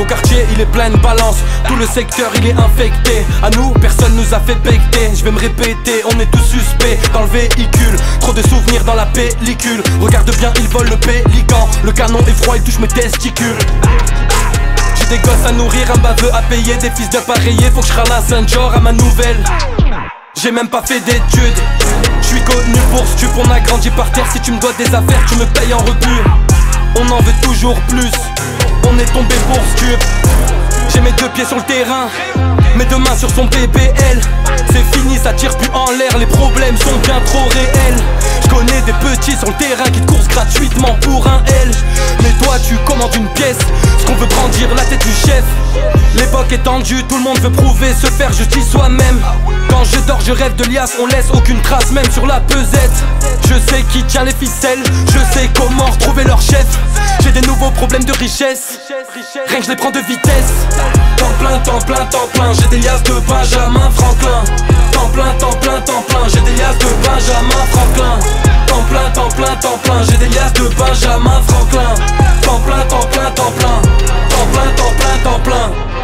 Ton quartier il est plein de balance, tout le secteur il est infecté. À nous personne nous a fait becter. Je vais me répéter, on est tous suspects dans le véhicule. Trop de souvenirs dans la pellicule. Regarde bien, il vole le pélican. Le canon est froid, il touche mes testicules. J'ai des gosses à nourrir, un baveux à payer, des fils d'appareillés. Faut que je ralasse un genre à ma nouvelle. J'ai même pas fait d'études. Je suis connu pour stup, on a grandi par terre. Si tu me dois des affaires, tu me payes en rebut. On en veut toujours plus, on est tombé pour stup. J'ai mes deux pieds sur le terrain, mes deux mains sur son BBL. C'est fini, ça tire plus en l'air, les problèmes sont bien trop réels. Je connais des petits sur le terrain qui te coursent gratuitement pour un L. Mais toi tu commandes une pièce, ce qu'on veut grandir la tête du chef. L'époque est tendue, tout le monde veut prouver, se faire justice soi-même. Quand je dors je rêve de liasse, on laisse aucune trace même sur la pesette. Je sais qui tient les ficelles, je sais comment retrouver leur chef. J'ai des nouveaux problèmes de richesse, rien que je les prends de vitesse. Temps plein, temps plein, temps plein, j'ai des liasses de Benjamin Franklin. Temps plein, temps plein, temps plein, j'ai des liasses de Benjamin Franklin. Temps plein, temps plein, temps plein, j'ai des liasses de Benjamin Franklin. Temps plein, temps plein, temps plein, temps plein, temps plein, temps plein.